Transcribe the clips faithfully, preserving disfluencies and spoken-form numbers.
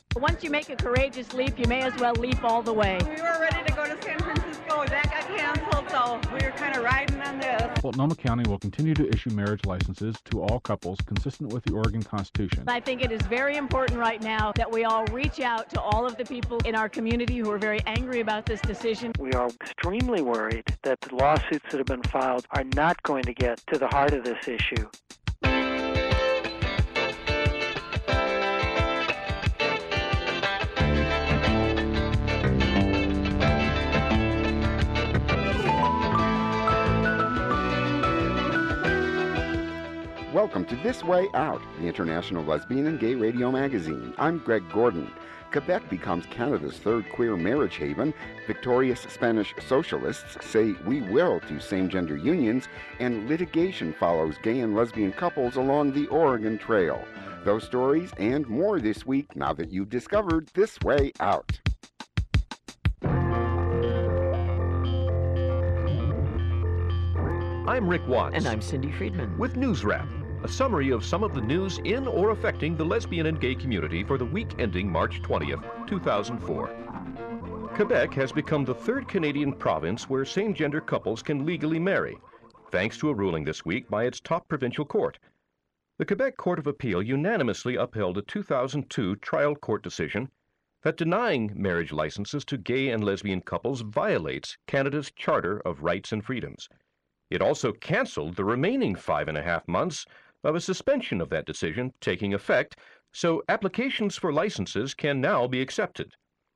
Once you make a courageous leap, you may as well leap all the way. We were ready to go to San Francisco. That got canceled, so we were kind of riding on this. Multnomah County will continue to issue marriage licenses to all couples consistent with the Oregon Constitution. I think it is very important right now that we all reach out to all of the people in our community who are very angry about this decision. We are extremely worried that the lawsuits that have been filed are not going to get to the heart of this issue. Welcome to This Way Out, the international lesbian and gay radio magazine. I'm Greg Gordon. Quebec becomes Canada's third queer marriage haven. Victorious Spanish socialists say we will to same-gender unions, and litigation follows gay and lesbian couples along the Oregon Trail. Those stories and more this week now that you've discovered This Way Out. I'm Rick Watts. And I'm Cindy Friedman. With News Wrap, a summary of some of the news in or affecting the lesbian and gay community for the week ending March twentieth, two thousand four. Quebec has become the third Canadian province where same-gender couples can legally marry, thanks to a ruling this week by its top provincial court. The Quebec Court of Appeal unanimously upheld a two thousand two trial court decision that denying marriage licenses to gay and lesbian couples violates Canada's Charter of Rights and Freedoms. It also canceled the remaining five and a half months of a suspension of that decision taking effect, so applications for licenses can now be accepted.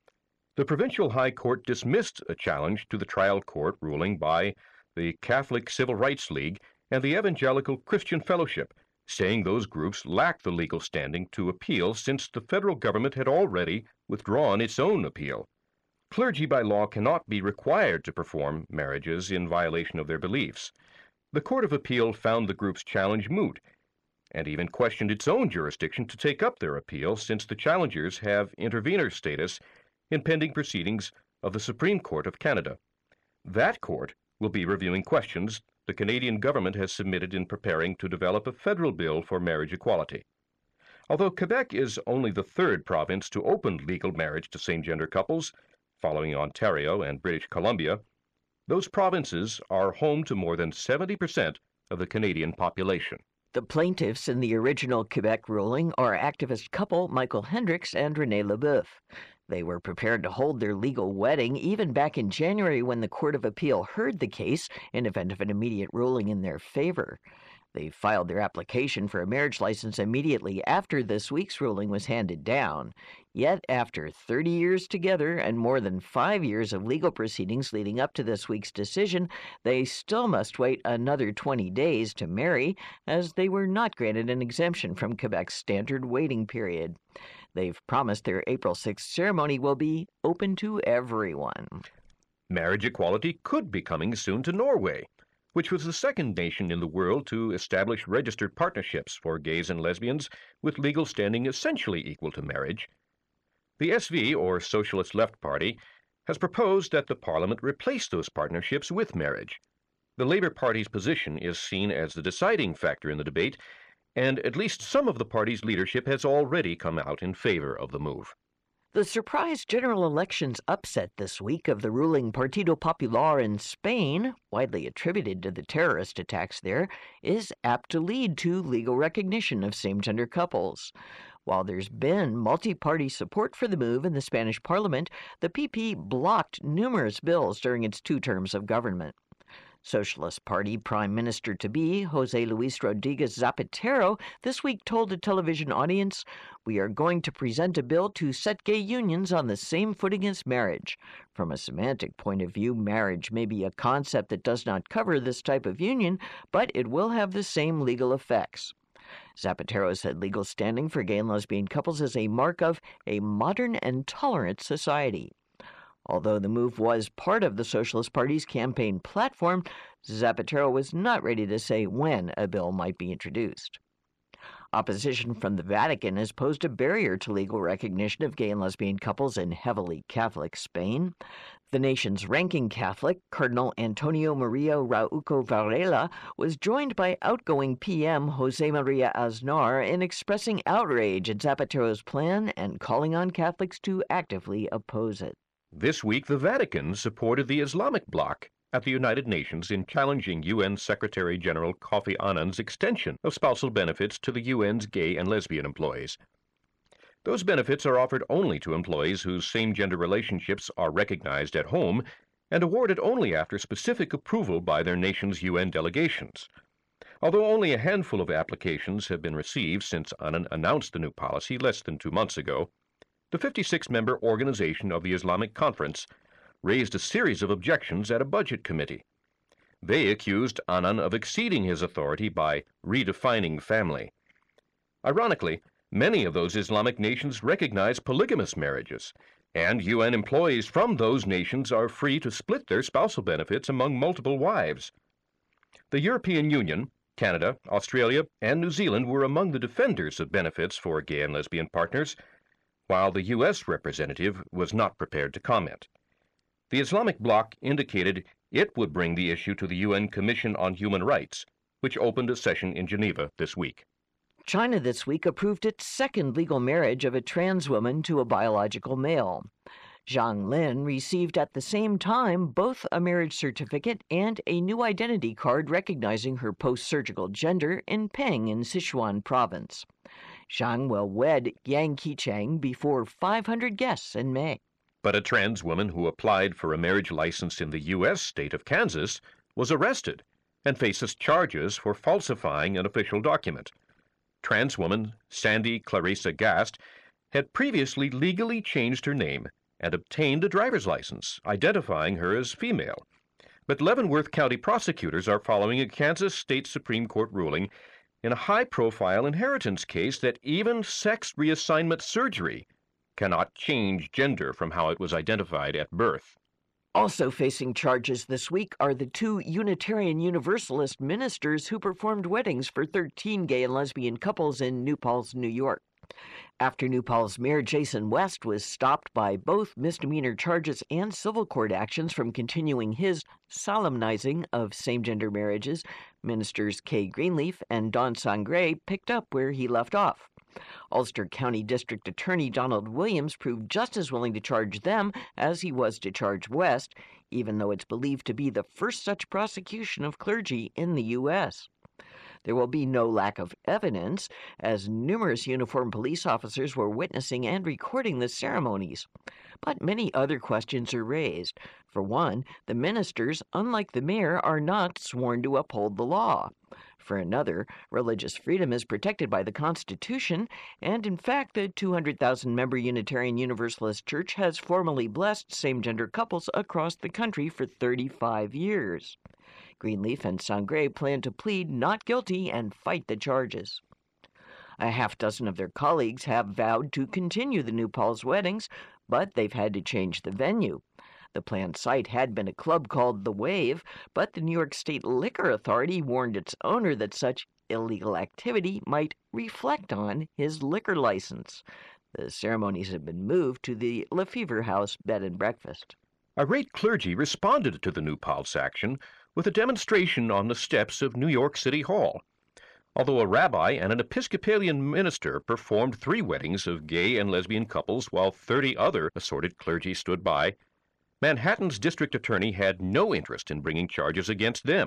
The Provincial High Court dismissed a challenge to the trial court ruling by the Catholic Civil Rights League and the Evangelical Christian Fellowship, saying those groups lack the legal standing to appeal since the federal government had already withdrawn its own appeal. Clergy by law cannot be required to perform marriages in violation of their beliefs. The Court of Appeal found the group's challenge moot, and even questioned its own jurisdiction to take up their appeal since the challengers have intervenor status in pending proceedings of the Supreme Court of Canada. That court will be reviewing questions the Canadian government has submitted in preparing to develop a federal bill for marriage equality. Although Quebec is only the third province to open legal marriage to same-gender couples, following Ontario and British Columbia, those provinces are home to more than seventy percent of the Canadian population. The plaintiffs in the original Quebec ruling are activist couple Michael Hendricks and Renee Leboeuf. They were prepared to hold their legal wedding even back in January when the Court of Appeal heard the case in event of an immediate ruling in their favor. They filed their application for a marriage license immediately after this week's ruling was handed down. Yet, after thirty years together and more than five years of legal proceedings leading up to this week's decision, they still must wait another twenty days to marry, as they were not granted an exemption from Quebec's standard waiting period. They've promised their April sixth ceremony will be open to everyone. Marriage equality could be coming soon to Norway, which was the second nation in the world to establish registered partnerships for gays and lesbians with legal standing essentially equal to marriage. The S V, or Socialist Left Party, has proposed that the Parliament replace those partnerships with marriage. The Labour Party's position is seen as the deciding factor in the debate, and at least some of the party's leadership has already come out in favor of the move. The surprise general elections upset this week of the ruling Partido Popular in Spain, widely attributed to the terrorist attacks there, is apt to lead to legal recognition of same-gender couples. While there's been multi-party support for the move in the Spanish parliament, the P P blocked numerous bills during its two terms of government. Socialist Party Prime Minister-to-be José Luis Rodríguez Zapatero this week told a television audience, "We are going to present a bill to set gay unions on the same footing as marriage. From a semantic point of view, marriage may be a concept that does not cover this type of union, but it will have the same legal effects." Zapatero said legal standing for gay and lesbian couples is a mark of a modern and tolerant society. Although the move was part of the Socialist Party's campaign platform, Zapatero was not ready to say when a bill might be introduced. Opposition from the Vatican has posed a barrier to legal recognition of gay and lesbian couples in heavily Catholic Spain. The nation's ranking Catholic, Cardinal Antonio Maria Rauco Varela, was joined by outgoing P M Jose Maria Aznar in expressing outrage at Zapatero's plan and calling on Catholics to actively oppose it. This week, the Vatican supported the Islamic bloc at the United Nations in challenging U N Secretary-General Kofi Annan's extension of spousal benefits to the U N's gay and lesbian employees. Those benefits are offered only to employees whose same-gender relationships are recognized at home and awarded only after specific approval by their nation's U N delegations. Although only a handful of applications have been received since Annan announced the new policy less than two months ago, the fifty-six member Organization of the Islamic Conference raised a series of objections at a budget committee. They accused Annan of exceeding his authority by redefining family. Ironically, many of those Islamic nations recognize polygamous marriages, and U N employees from those nations are free to split their spousal benefits among multiple wives. The European Union, Canada, Australia, and New Zealand were among the defenders of benefits for gay and lesbian partners, while the U S representative was not prepared to comment. The Islamic bloc indicated it would bring the issue to the U N Commission on Human Rights, which opened a session in Geneva this week. China this week approved its second legal marriage of a trans woman to a biological male. Zhang Lin received at the same time both a marriage certificate and a new identity card recognizing her post-surgical gender in Peng in Sichuan province. Zhang will wed Yang Qicheng before five hundred guests in May. But a trans woman who applied for a marriage license in the U S state of Kansas was arrested and faces charges for falsifying an official document. Trans woman Sandy Clarissa Gast had previously legally changed her name and obtained a driver's license, identifying her as female. But Leavenworth County prosecutors are following a Kansas State Supreme Court ruling in a high-profile inheritance case that even sex reassignment surgery cannot change gender from how it was identified at birth. Also facing charges this week are the two Unitarian Universalist ministers who performed weddings for thirteen gay and lesbian couples in New Paltz, New York. After New Paltz Mayor Jason West was stopped by both misdemeanor charges and civil court actions from continuing his solemnizing of same-gender marriages, ministers Kay Greenleaf and Don Sangre picked up where he left off. Ulster County District Attorney Donald Williams proved just as willing to charge them as he was to charge West, even though it's believed to be the first such prosecution of clergy in the U S There will be no lack of evidence, as numerous uniformed police officers were witnessing and recording the ceremonies. But many other questions are raised. For one, the ministers, unlike the mayor, are not sworn to uphold the law. For another, religious freedom is protected by the Constitution, and in fact, the two hundred thousand member Unitarian Universalist Church has formally blessed same-gender couples across the country for thirty-five years. Greenleaf and Sangre plan to plead not guilty and fight the charges. A half dozen of their colleagues have vowed to continue the New Paltz weddings, but they've had to change the venue. The planned site had been a club called The Wave, but the New York State Liquor Authority warned its owner that such illegal activity might reflect on his liquor license. The ceremonies have been moved to the Lefevre House Bed and Breakfast. Irate clergy responded to the New Paltz action with a demonstration on the steps of New York City Hall. Although a rabbi and an Episcopalian minister performed three weddings of gay and lesbian couples while thirty other assorted clergy stood by, Manhattan's district attorney had no interest in bringing charges against them.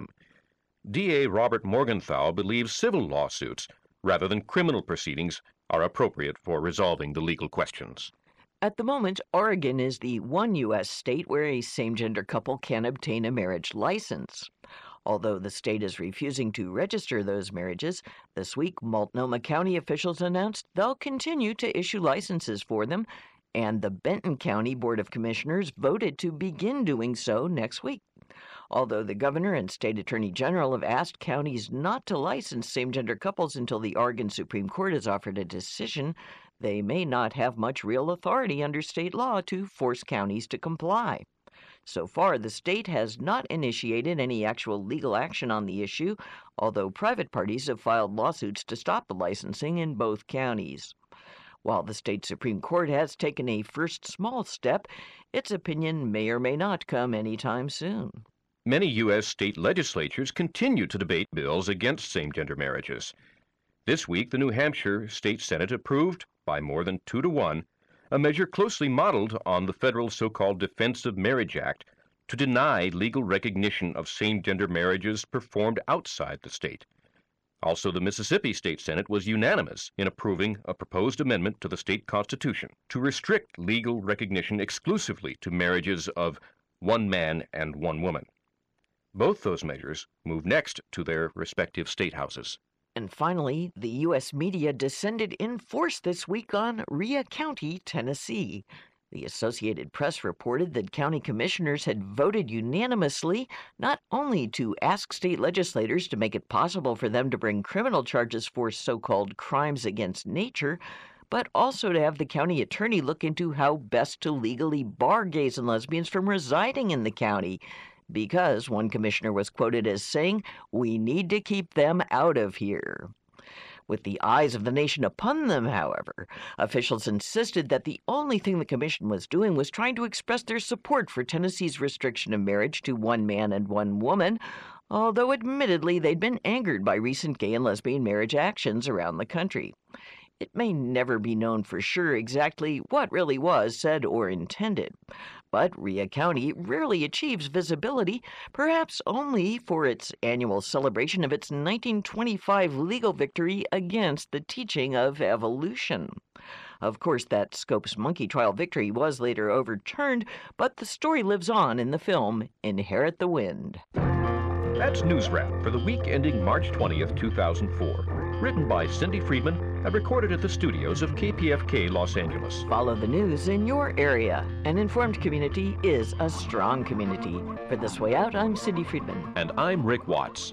D A Robert Morgenthau believes civil lawsuits, rather than criminal proceedings, are appropriate for resolving the legal questions. At the moment, Oregon is the one U S state where a same-gender couple can obtain a marriage license. Although the state is refusing to register those marriages, this week Multnomah County officials announced they'll continue to issue licenses for them, and the Benton County Board of Commissioners voted to begin doing so next week. Although the governor and state attorney general have asked counties not to license same-gender couples until the Oregon Supreme Court has offered a decision, they may not have much real authority under state law to force counties to comply. So far, the state has not initiated any actual legal action on the issue, although private parties have filed lawsuits to stop the licensing in both counties. While the state Supreme Court has taken a first small step, its opinion may or may not come anytime soon. Many U S state legislatures continue to debate bills against same-gender marriages. This week, the New Hampshire State Senate approved, by more than two to one, a measure closely modeled on the federal so-called Defense of Marriage Act to deny legal recognition of same-gender marriages performed outside the state. Also, the Mississippi State Senate was unanimous in approving a proposed amendment to the state constitution to restrict legal recognition exclusively to marriages of one man and one woman. Both those measures move next to their respective state houses. And finally, the U S media descended in force this week on Rhea County, Tennessee. The Associated Press reported that county commissioners had voted unanimously not only to ask state legislators to make it possible for them to bring criminal charges for so-called crimes against nature, but also to have the county attorney look into how best to legally bar gays and lesbians from residing in the county, because one commissioner was quoted as saying, "We need to keep them out of here." With the eyes of the nation upon them, however, officials insisted that the only thing the commission was doing was trying to express their support for Tennessee's restriction of marriage to one man and one woman, although admittedly they'd been angered by recent gay and lesbian marriage actions around the country. It may never be known for sure exactly what really was said or intended, but Rhea County rarely achieves visibility, perhaps only for its annual celebration of its nineteen twenty-five legal victory against the teaching of evolution. Of course, that Scopes monkey trial victory was later overturned, but the story lives on in the film Inherit the Wind. That's News Wrap for the week ending March twentieth, two thousand four. Written by Cindy Friedman and recorded at the studios of K P F K Los Angeles. Follow the news in your area. An informed community is a strong community. For This Way Out, I'm Cindy Friedman. And I'm Rick Watts.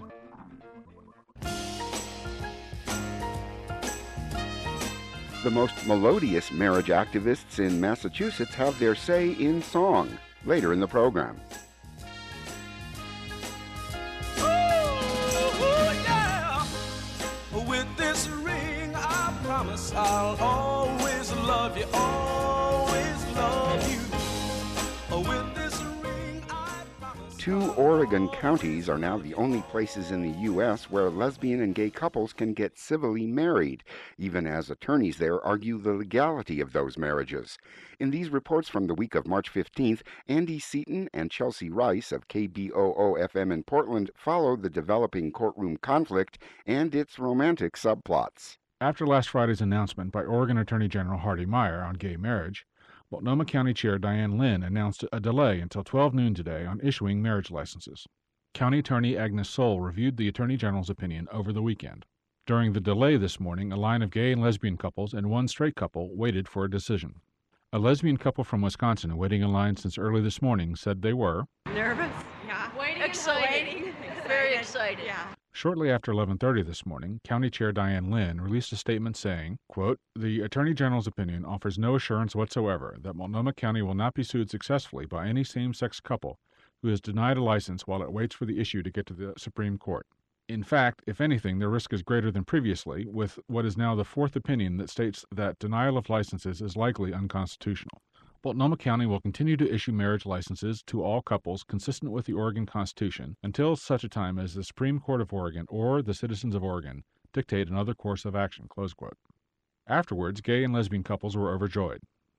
The most melodious marriage activists in Massachusetts have their say in song, later in the program. I'll always love you, always love you. With this ring, I promise. Two Oregon counties are now the only places in the U S where lesbian and gay couples can get civilly married, even as attorneys there argue the legality of those marriages. In these reports from the week of March fifteenth, Andy Seaton and Chelsea Rice of K B O O F M in Portland follow the developing courtroom conflict and its romantic subplots. After last Friday's announcement by Oregon Attorney General Hardy Meyer on gay marriage, Multnomah County Chair Diane Lynn announced a delay until twelve noon today on issuing marriage licenses. County Attorney Agnes Soll reviewed the Attorney General's opinion over the weekend. During the delay this morning, a line of gay and lesbian couples and one straight couple waited for a decision. A lesbian couple from Wisconsin, waiting in line since early this morning, said they were nervous. Yeah. Waiting, excited. waiting. Very excited. Yeah. Shortly after eleven thirty this morning, County Chair Diane Lynn released a statement saying, quote, "The Attorney General's opinion offers no assurance whatsoever that Multnomah County will not be sued successfully by any same-sex couple who is denied a license while it waits for the issue to get to the Supreme Court. In fact, if anything, the risk is greater than previously, with what is now the fourth opinion that states that denial of licenses is likely unconstitutional. Multnomah County will continue to issue marriage licenses to all couples consistent with the Oregon Constitution until such a time as the Supreme Court of Oregon or the citizens of Oregon dictate another course of action." Close quote. Afterwards, gay and lesbian couples were overjoyed.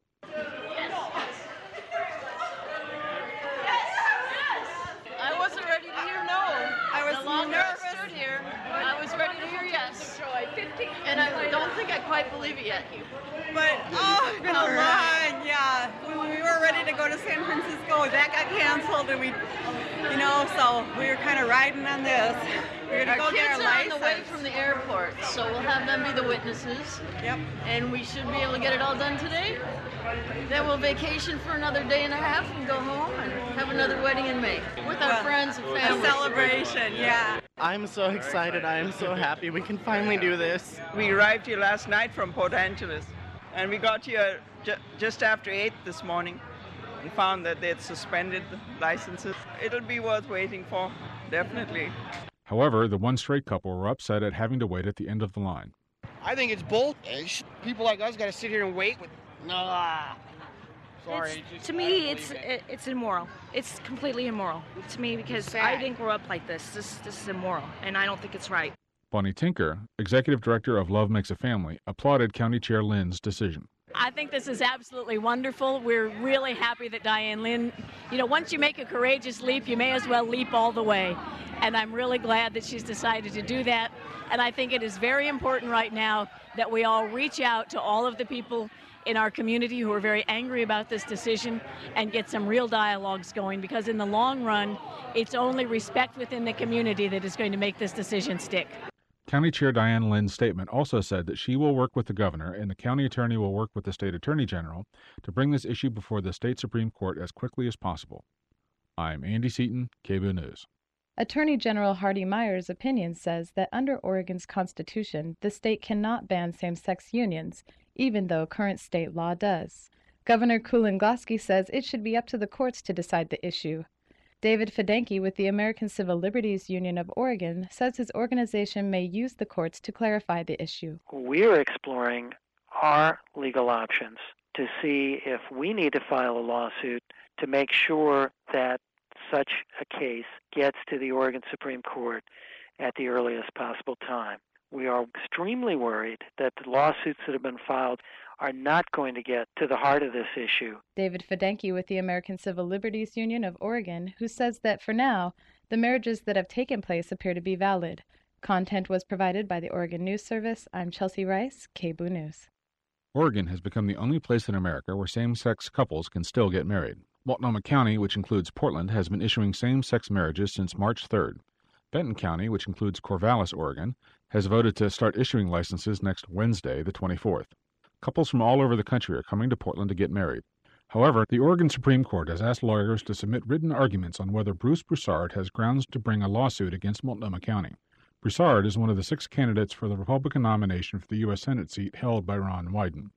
I wasn't ready to hear no. I was the longer nervous. I stood here, I was ready to hear yes. And I don't think I quite believe it yet. But, oh, come on, yeah. We, we were ready to go to San Francisco. That got canceled, and we, you know, so we were kind of riding on this. We're going to go get our license. Our kids are on the way from the airport, so we'll have them be the witnesses. Yep. And we should be able to get it all done today. Then we'll vacation for another day and a half and go home and have another wedding in May with our well, friends and family. A celebration, yeah. I'm so excited. I am so happy we can finally do this. We arrived here last night from Port Angeles, and we got here ju- just after eight this morning. and found that they had suspended licenses. It'll be worth waiting for, definitely. However, the one straight couple were upset at having to wait at the end of the line. I think it's bull. People like us got to sit here and wait. With... Nah. Sorry. It's, just, to me, it's it, it's immoral. It's completely immoral to me because I didn't grow up like this. This this is immoral, and I don't think it's right. Bonnie Tinker, executive director of Love Makes a Family, applauded County Chair Lynn's decision. I think this is absolutely wonderful. We're really happy that Diane Lynn, you know, once you make a courageous leap, you may as well leap all the way. And I'm really glad that she's decided to do that. And I think it is very important right now that we all reach out to all of the people in our community who are very angry about this decision and get some real dialogues going, because in the long run, it's only respect within the community that is going to make this decision stick. County Chair Diane Lynn's statement also said that she will work with the governor and the county attorney will work with the state attorney general to bring this issue before the state Supreme Court as quickly as possible. I'm Andy Seaton, K B O News. Attorney General Hardy Meyer's opinion says that under Oregon's constitution, the state cannot ban same-sex unions, even though current state law does. Governor Kulongoski says it should be up to the courts to decide the issue. David Fedenke with the American Civil Liberties Union of Oregon says his organization may use the courts to clarify the issue. We're exploring our legal options to see if we need to file a lawsuit to make sure that such a case gets to the Oregon Supreme Court at the earliest possible time. We are extremely worried that the lawsuits that have been filed are not going to get to the heart of this issue. David Fedenke with the American Civil Liberties Union of Oregon, who says that for now, the marriages that have taken place appear to be valid. Content was provided by the Oregon News Service. I'm Chelsea Rice, K B O News. Oregon has become the only place in America where same-sex couples can still get married. Multnomah County, which includes Portland, has been issuing same-sex marriages since March third. Benton County, which includes Corvallis, Oregon, has voted to start issuing licenses next Wednesday, the twenty-fourth. Couples from all over the country are coming to Portland to get married. However, the Oregon Supreme Court has asked lawyers to submit written arguments on whether Bruce Broussard has grounds to bring a lawsuit against Multnomah County. Broussard is one of the six candidates for the Republican nomination for the U S Senate seat held by Ron Wyden.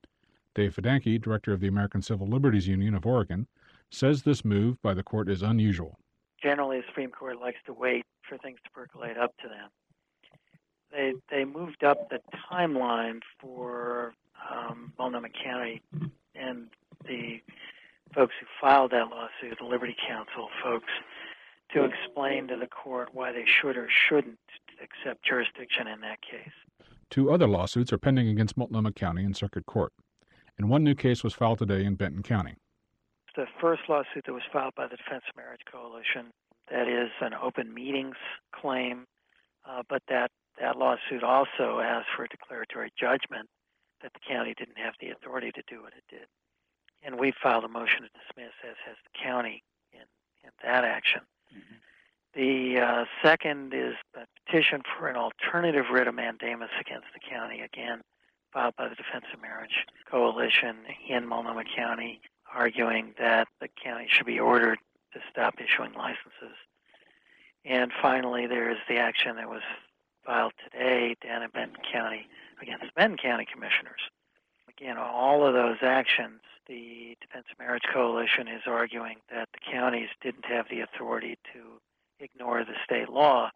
Dave Fedenke, director of the American Civil Liberties Union of Oregon, says this move by the court is unusual. Generally, the Supreme Court likes to wait for things to percolate up to them. They they moved up the timeline for um, Multnomah County and the folks who filed that lawsuit, the Liberty Counsel folks, to explain to the court why they should or shouldn't accept jurisdiction in that case. Two other lawsuits are pending against Multnomah County in circuit court, and one new case was filed today in Benton County. The first lawsuit that was filed by the Defense of Marriage Coalition, that is an open meetings claim, uh, but that, that lawsuit also asked for a declaratory judgment that the county didn't have the authority to do what it did. And we filed a motion to dismiss, as has the county, in, in that action. Mm-hmm. The uh, second is a petition for an alternative writ of mandamus against the county, again, filed by the Defense of Marriage Coalition in Multnomah County, arguing that the county should be ordered to stop issuing licenses. And finally, there is the action that was filed today down in Benton County against the Benton County Commissioners. Again, all of those actions, the Defense of Marriage Coalition is arguing that the counties didn't have the authority to ignore the state law.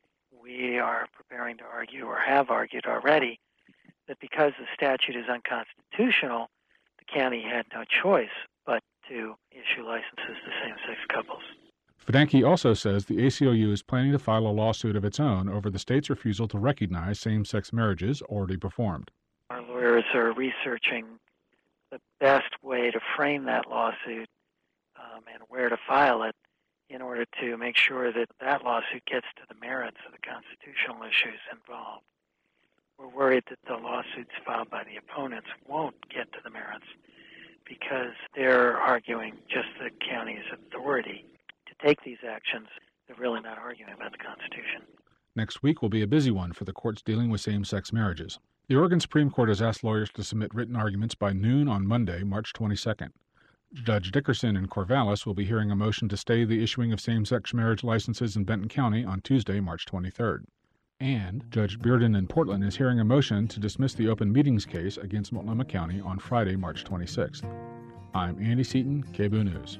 We are preparing to argue, or have argued already, that because the statute is unconstitutional, the county had no choice but to issue licenses to same-sex couples. Fedenke also says the A C L U is planning to file a lawsuit of its own over the state's refusal to recognize same-sex marriages already performed. Our lawyers are researching the best way to frame that lawsuit um, and where to file it in order to make sure that that lawsuit gets to the merits of the constitutional issues involved. We're worried that the lawsuits filed by the opponents won't get to the merits because they're arguing just the county's authority to take these actions. They're really not arguing about the Constitution. Next week will be a busy one for the courts dealing with same-sex marriages. The Oregon Supreme Court has asked lawyers to submit written arguments by noon on Monday, March twenty-second. Judge Dickerson in Corvallis will be hearing a motion to stay the issuing of same-sex marriage licenses in Benton County on Tuesday, March twenty-third. And Judge Bearden in Portland is hearing a motion to dismiss the open meetings case against Multnomah County on Friday, March twenty-sixth. I'm Andy Seaton, K B O O News.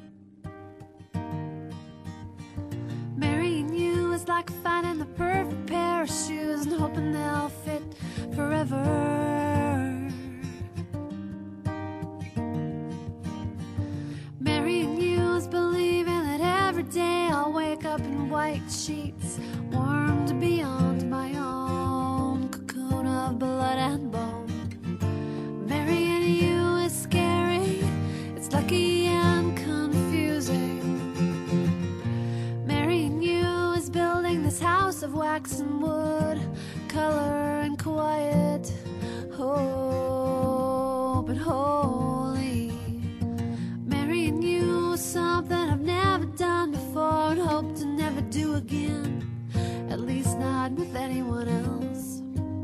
Marrying you is like finding the perfect pair of shoes and hoping they'll fit forever. Marrying you is believing that every day I'll wake up in white sheets, warmed beyond my own cocoon of blood and bone. Marrying you is scary, it's lucky and confusing. Marrying you is building this house of wax and wood, color and quiet, oh, but holy. Marrying you is something I've never done before and hope to never do again, at least not with anyone else.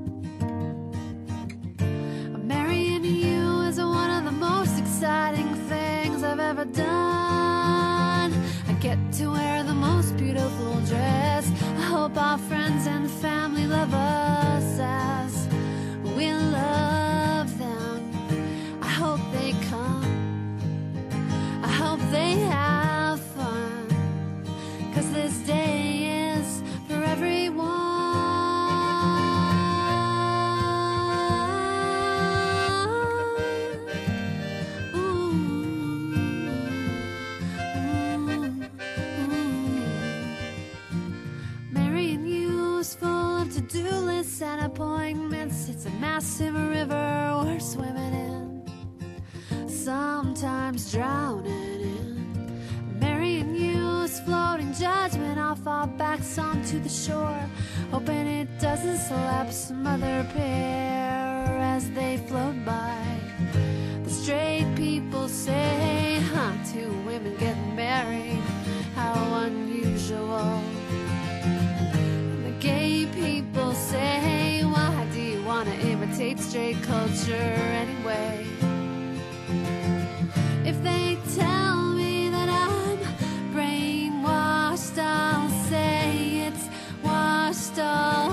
Marrying you is one of the most exciting things I've ever done. I get to wear the most beautiful dress. I hope our friends and family love us as we love them. I hope they come. I hope they have fun, 'cause this day is for everyone. Marrying you is full of to-do lists and appointments. It's a massive river we're swimming in, sometimes drowning in. Marrying you is floating judgment off our backs onto the shore, hoping it doesn't slap some other pair as they float by. The straight people say, huh, two women getting married, how unusual. And the gay people say, why do you want to imitate straight culture anyway? If they tell me that I'm brainwashed, I'll say it's washed all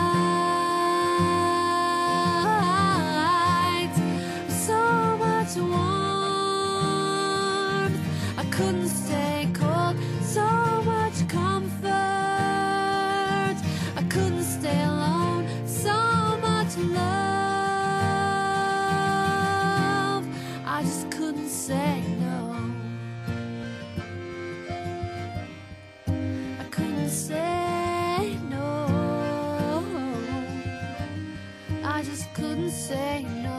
right. So much warmth, I couldn't stay cold. So much comfort, I couldn't stay alone. So much love, I just couldn't say no. I couldn't say no. I just couldn't say no.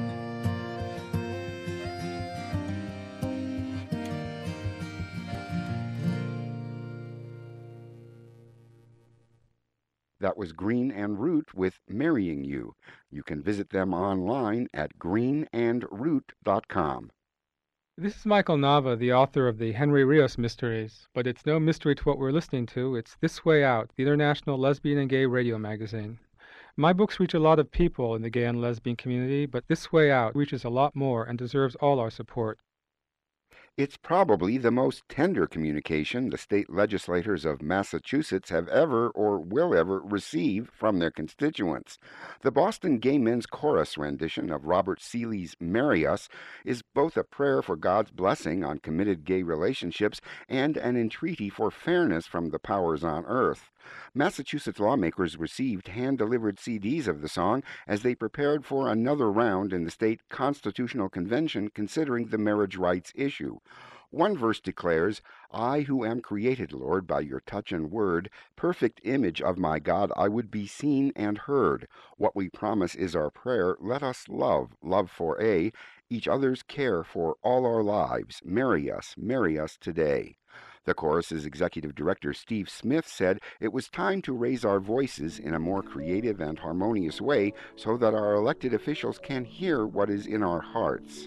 That was Green and Root with Marrying You. You can visit them online at green and root dot com. This is Michael Nava, the author of the Henry Rios Mysteries, but it's no mystery to what we're listening to. It's This Way Out, the international lesbian and gay radio magazine. My books reach a lot of people in the gay and lesbian community, but This Way Out reaches a lot more and deserves all our support. It's probably the most tender communication the state legislators of Massachusetts have ever or will ever receive from their constituents. The Boston Gay Men's Chorus rendition of Robert Seeley's Marry Us is both a prayer for God's blessing on committed gay relationships and an entreaty for fairness from the powers on earth. Massachusetts lawmakers received hand-delivered C Ds of the song as they prepared for another round in the state constitutional convention considering the marriage rights issue. One verse declares, I who am created, Lord, by your touch and word, perfect image of my God, I would be seen and heard. What we promise is our prayer, let us love, love for A, each other's care for all our lives. Marry us, marry us today. The chorus's executive director, Steve Smith, said it was time to raise our voices in a more creative and harmonious way so that our elected officials can hear what is in our hearts.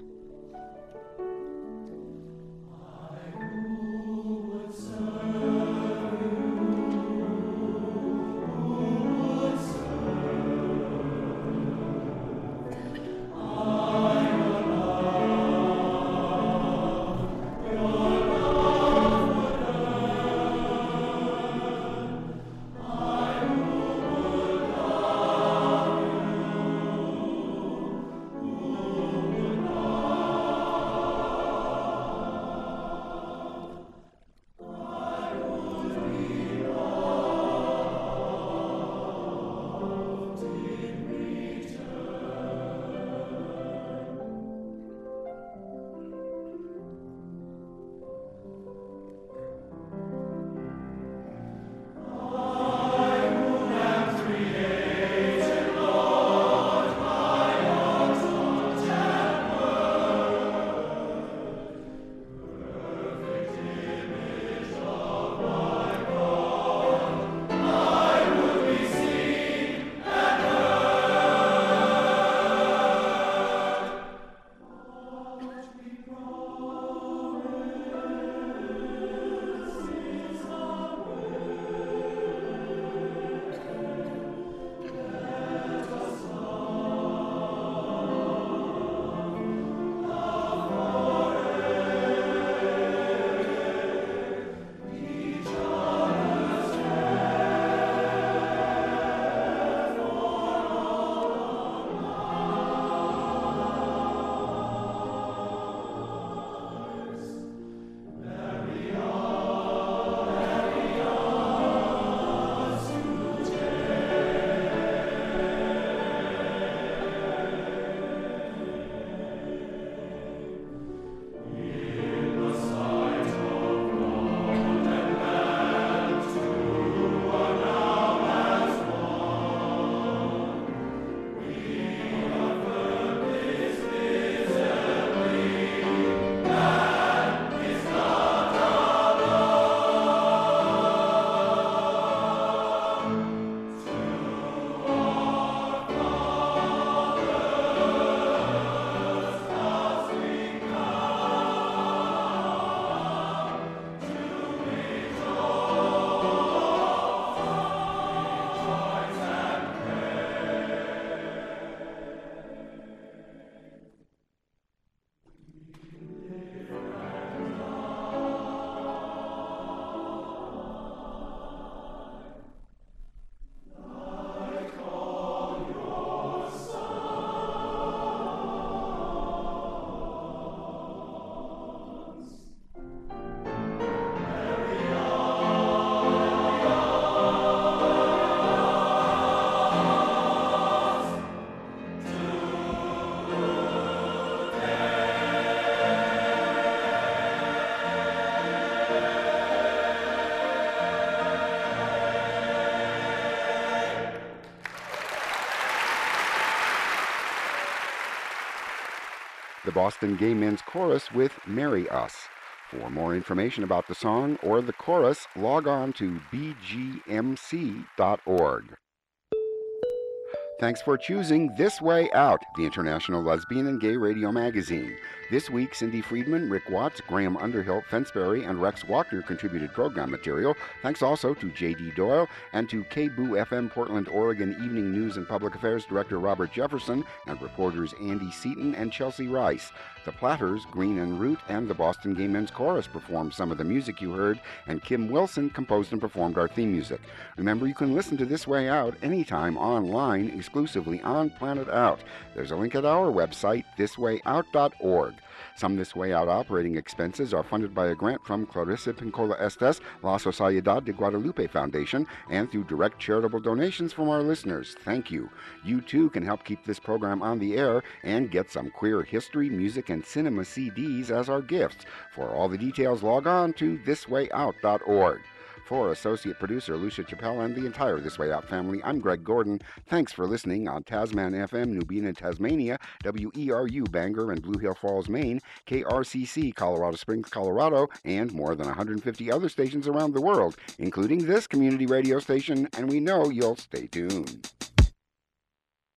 the Boston Gay Men's Chorus with Marry Us. For more information about the song or the chorus, log on to b g m c dot org. Thanks for choosing This Way Out, the International Lesbian and Gay Radio Magazine. This week, Cindy Friedman, Rick Watts, Graham Underhill, Fensberry, and Rex Walkner contributed program material. Thanks also to J D Doyle and to K B O O F M Portland, Oregon Evening News and Public Affairs Director Robert Jefferson and reporters Andy Seaton and Chelsea Rice. The Platters, Green and Root, and the Boston Gay Men's Chorus performed some of the music you heard, and Kim Wilson composed and performed our theme music. Remember, you can listen to This Way Out anytime online, exclusively on Planet Out. There's a link at our website, this way out dot org. Some This Way Out operating expenses are funded by a grant from Clarissa Pincola Estes, La Sociedad de Guadalupe Foundation, and through direct charitable donations from our listeners. Thank you. You too can help keep this program on the air and get some queer history, music, and cinema C Ds as our gifts. For all the details, log on to this way out dot org. For associate producer Lucia Chappelle and the entire This Way Out family, I'm Greg Gordon. Thanks for listening on Tasman F M, Nubina, Tasmania, W E R U, Bangor and Blue Hill Falls, Maine, K R C C, Colorado Springs, Colorado, and more than one hundred fifty other stations around the world, including this community radio station, and we know you'll stay tuned.